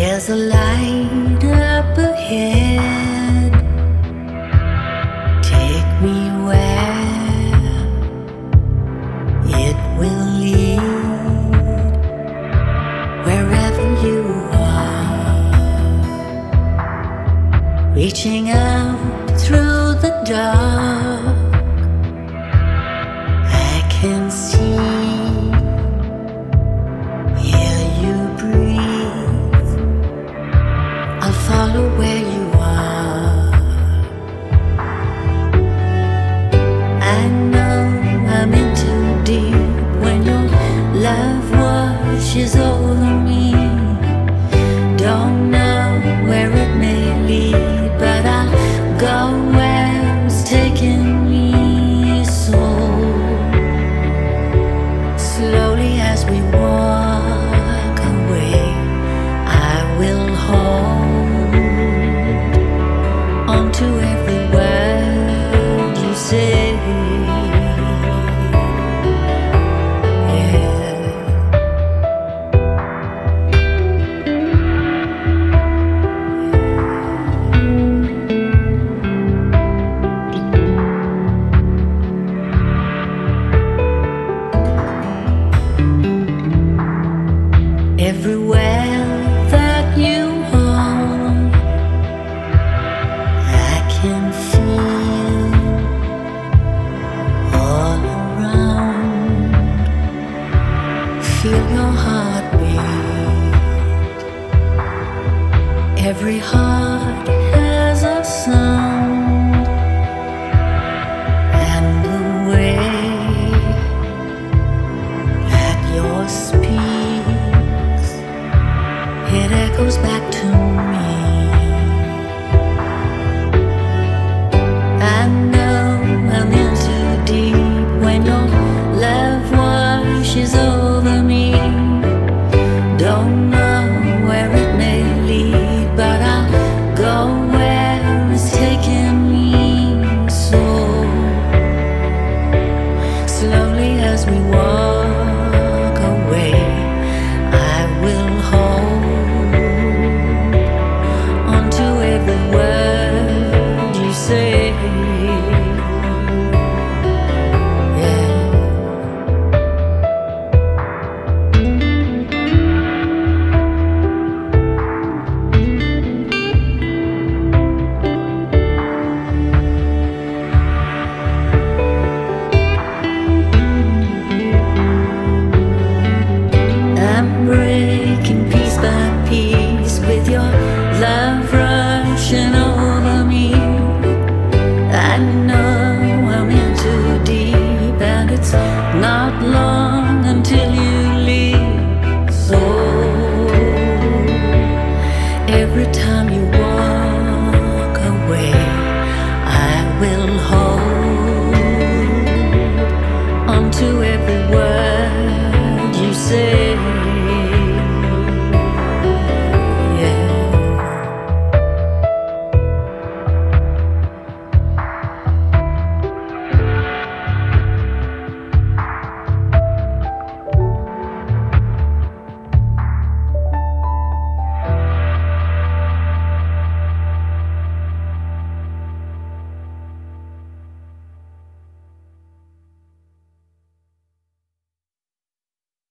There's a light up ahead. Take me where it will lead, wherever you are. Reaching out through the dark, I can see, hear you breathe. I'll follow where you are. I know I'm in too deep when your love washes over me. Don't know where it may lead, but I'll go where it's taking me. So slowly as we walk away, I will hold onto every word you say. Everywhere that you are, I can feel all around. Feel your heartbeat. Every heart has a sound.